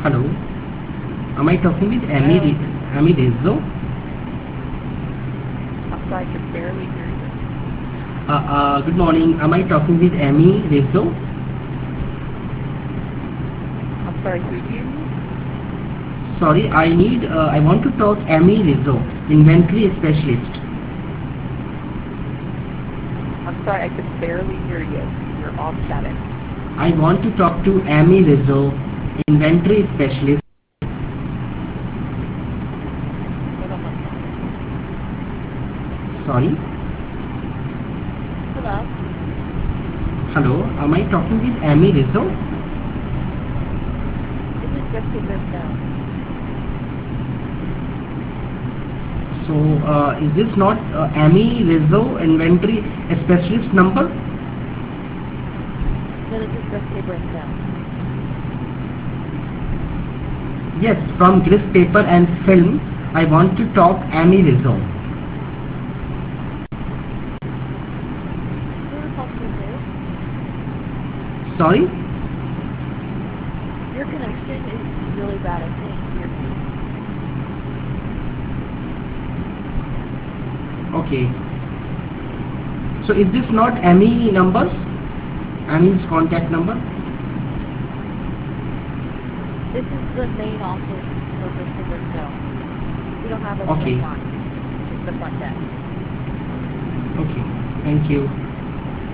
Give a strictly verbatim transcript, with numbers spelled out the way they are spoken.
Hello. Am I talking with Amy, Hello. Re- Amy Rizzo? I'm sorry, I can barely hear you. Uh, uh, good morning. Am I talking with Amy Rizzo? I'm sorry, who do you need? Sorry, I need, uh, I want to talk Amy Rizzo, inventory specialist. I'm sorry, I can barely hear you. You're all static. I want to talk to Amy Rizzo, inventory specialist. Hold on one second. Sorry. Hello? Hello. Am I talking with Amy Rizzo? This is Jessica Briscoe. So, uh, is this not uh, Amy Rizzo, inventory specialist number? No, this is Jessica Briscoe. Yes, from Grist Paper and Film. I want to talk Amy Rizzo. Who are talking to who? Sorry? Your connection is really bad. I can't hear you. Okay. So is this not Amy number? Amy's contact number? This is the main office for Jessica Briscoe. We don't have a Okay. main line. It's the front desk. Okay. Thank you.